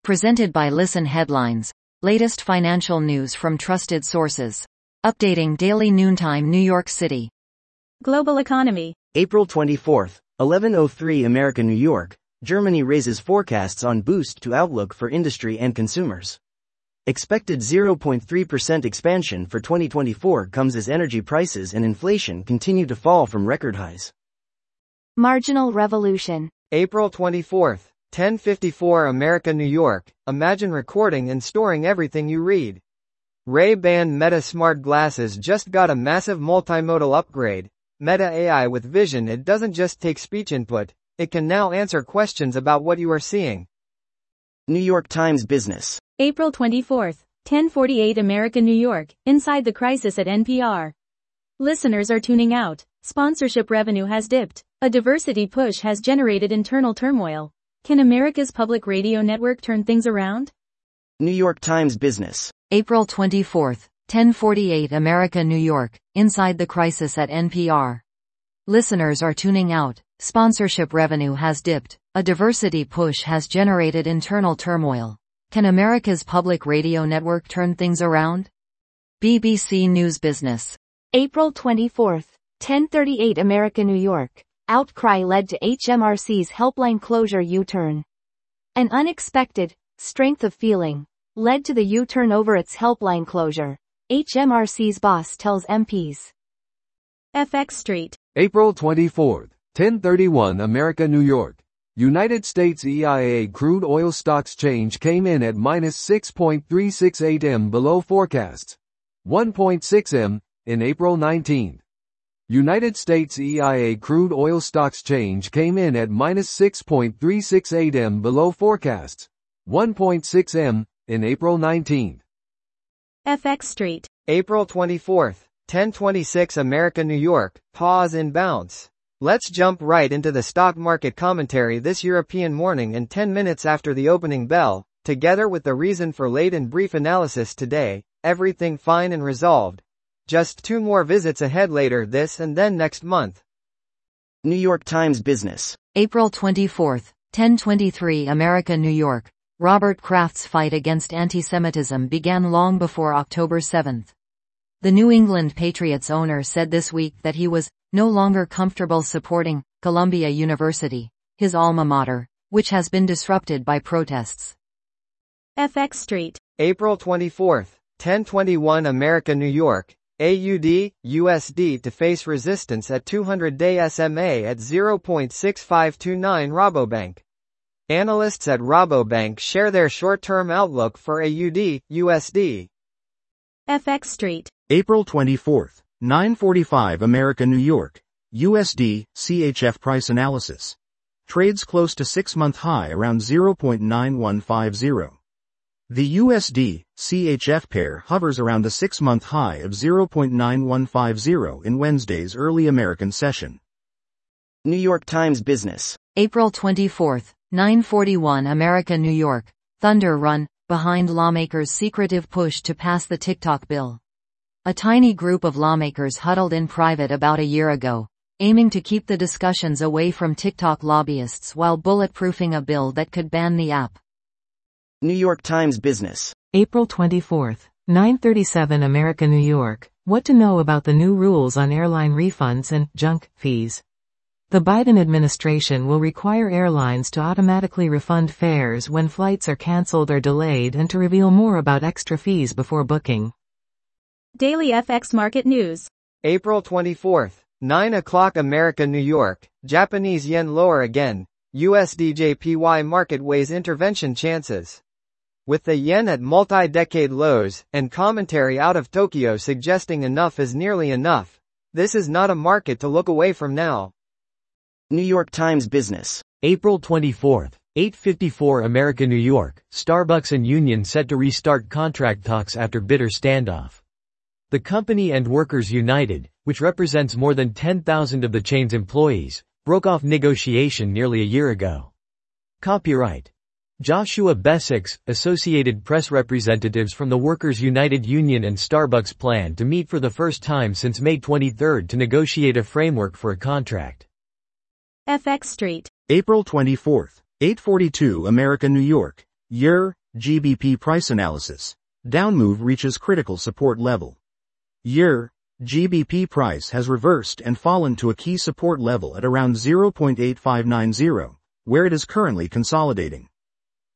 Presented by Listen Headlines. Latest financial news from trusted sources. Updating daily noontime New York City. Global economy. April 24, 11:03 America New York, Germany raises forecasts on boost to outlook for industry and consumers. Expected 0.3% expansion for 2024 comes as energy prices and inflation continue to fall from record highs. Marginal revolution. April 24, 10:54 America New York, imagine recording and storing everything you read. Ray-Ban Meta Smart Glasses just got a massive multimodal upgrade. Meta AI with vision. It doesn't just take speech input, it can now answer questions about what you are seeing. New York Times Business. April 24, 10:48 America New York, inside the crisis at NPR. Listeners are tuning out, sponsorship revenue has dipped, a diversity push has generated internal turmoil. Can America's public radio network turn things around? New York Times Business. April 24, 10:48 America New York, inside the crisis at NPR. Listeners are tuning out, sponsorship revenue has dipped, a diversity push has generated internal turmoil. Can America's public radio network turn things around? BBC News Business. April 24, 10:38 America New York. Outcry led to HMRC's helpline closure U-turn. An unexpected strength of feeling led to the U-turn over its helpline closure, HMRC's boss tells MPs. FX Street. April 24, 10:31 America New York. United States EIA crude oil stocks change came in at minus 6.368 m below forecasts. 1.6 m in April 19. United States EIA crude oil stocks change came in at minus 6.368 m below forecasts. 1.6 m in April 19. FX Street. April 24, 10:26 America New York, pause and bounce. Let's jump right into the stock market commentary this European morning and 10 minutes after the opening bell, together with the reason for late and brief analysis today, everything fine and resolved. Just 2 more visits ahead later this and then next month. New York Times Business. April 24, 10:23 America New York. Robert Kraft's fight against anti-Semitism began long before October 7. The New England Patriots owner said this week that he was no longer comfortable supporting Columbia University, his alma mater, which has been disrupted by protests. FX Street. April 24, 10:21 America New York. AUD, USD to face resistance at 200-day SMA at 0.6529 Rabobank. Analysts at Rabobank share their short-term outlook for AUD, USD. FX Street. April 24, 9:45 America New York. USD, CHF price analysis. Trades close to 6-month high around 0.9150. The USD, CHF pair hovers around the 6-month high of 0.9150 in Wednesday's early American session. New York Times Business. April 24, 9:41 America New York. Thunder run behind lawmakers' secretive push to pass the TikTok bill. A tiny group of lawmakers huddled in private about a year ago, aiming to keep the discussions away from TikTok lobbyists while bulletproofing a bill that could ban the app. New York Times Business. April 24, 9:37 America New York. What to know about the new rules on airline refunds and junk fees. The Biden administration will require airlines to automatically refund fares when flights are canceled or delayed and to reveal more about extra fees before booking. Daily FX Market News. April 24, 9 o'clock America New York. Japanese yen lower again. USD-JPY market weighs intervention chances. With the yen at multi-decade lows, and commentary out of Tokyo suggesting enough is nearly enough, this is not a market to look away from now. New York Times Business. April 24, 8:54 America New York. Starbucks and union set to restart contract talks after bitter standoff. The company and Workers United, which represents more than 10,000 of the chain's employees, broke off negotiation nearly a year ago. Copyright Joshua Besix. Associated Press representatives from the Workers United Union and Starbucks plan to meet for the first time since May 23 to negotiate a framework for a contract. FX Street. April 24, 8:42 America New York. Year, GBP price analysis. Down move reaches critical support level. Year, GBP price has reversed and fallen to a key support level at around 0.8590, where it is currently consolidating.